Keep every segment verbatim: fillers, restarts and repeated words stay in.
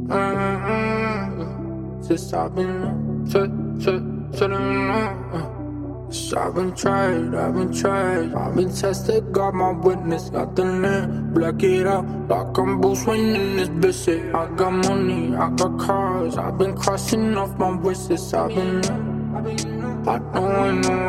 Uh, since I've been to, to, to the uh, since I've been tried, I've been tried, I've been tested, got my witness, got the name, black it out, like I'm Bruce Wayne in this bitch. Shit. I got money, I got cars, I've been crossing off my wishes, I've been, I know, I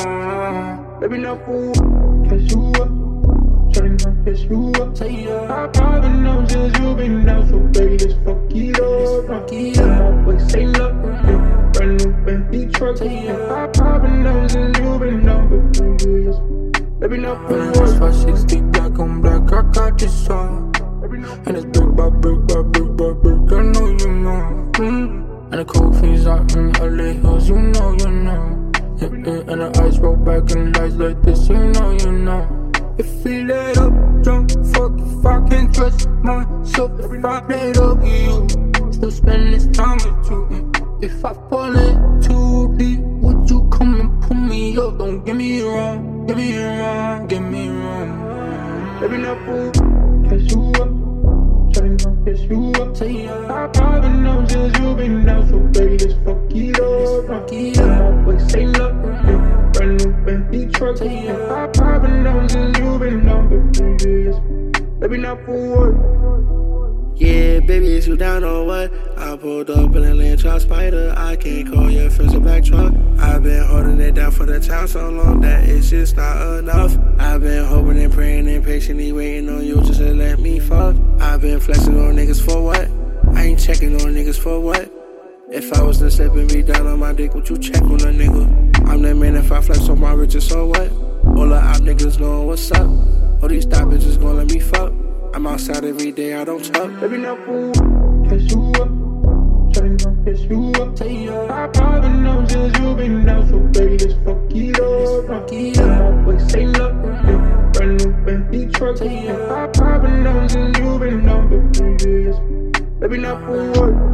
know, baby, not fool, catch you up. Shutting up, catch you up. Say yeah. I've been known since you been down, so baby, let's fuck it up. Fuck it up. Always say love, yeah. Brand new Bentley truck. Say yeah. I've been known since you been down, but baby, yes. Baby, not for work. five sixty black on black, I got this song. And it's brick by brick by brick by brick, I know you know. Mm. And the cold fiends out in L A Hills, you know, you know. Yeah, yeah. And the ice roll back and lights like this, you know, you know. If we let up, drunk, fuck if I can't trust myself. If I played up with you, still spend this time with you. If I fall in too deep, would you come and pull me up? Don't get me wrong, get me wrong, get me wrong. Baby, not fool, catch you up. Shutting up, catch you up. Say yeah. I've been known since you been down, so baby, let's fuck it up. Fuck it up. Always say love, yeah. Brand new Bentley truck. Say yeah. I've been known since you been down, but baby, yes. Baby, not for what? Yeah, baby, is you down or what? I pulled up in a land truck spider. I can't call your friends a black truck. I've been holding it down for the town so long that it's just not enough. I've been hoping and praying and patiently waiting on you just to let me fuck. I've been flexing on niggas for what? I ain't checking on niggas for what? If I was to slip and be down on my dick, would you check on a nigga? I'm that man if I flex on my riches, so what? All the op niggas knowing what's up. All these thot bitches gon' let me fuck. I'm outside every day, I don't talk. Baby, not fool, catch you up. Shutting up, catch you up. Say yeah. I've been known since you been down, so baby, let's fuck it up. Fuck it up. Always say love, yeah. Brand new Bentley truck. Say yeah. I've been known since you been down, but baby, yes. Baby, not for what?